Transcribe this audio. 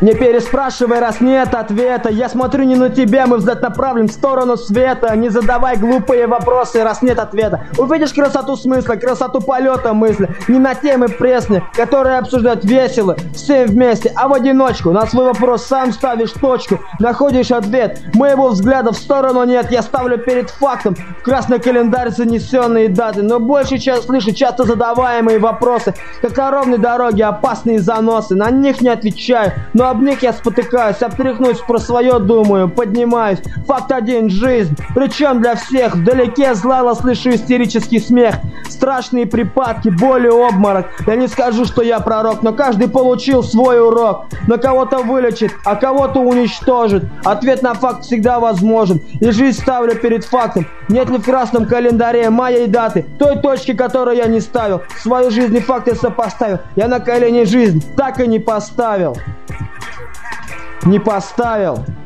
Не переспрашивай, раз нет ответа. Я смотрю не на тебя, мой взгляд направлен в сторону света. Не задавай глупые вопросы, раз нет ответа. Увидишь красоту смысла, красоту полета мысли. Не на темы пресные, которые обсуждать весело всем вместе, а в одиночку. На свой вопрос сам ставишь точку, находишь ответ. Моего взгляда в сторону нет, я ставлю перед фактом в красный календарь занесенные даты. Но большую часть слышу часто задаваемые вопросы, как на ровной дороге опасные заносы. На них не отвечаю, но об них я спотыкаюсь, обтряхнусь, про свое думаю, поднимаюсь. Факт один — жизнь, причем для всех. Вдалеке злало слышу истерический смех, страшные припадки, боли, обморок. Я не скажу, что я пророк, но каждый получил свой урок. На кого-то вылечит, а кого-то уничтожит. Ответ на факт всегда возможен, и жизнь ставлю перед фактом. Нет ли в красном календаре моей даты, той точки, которую я не ставил? Свою жизнь и факты сопоставил. Я на колени жизнь так и не поставил. Не поставил.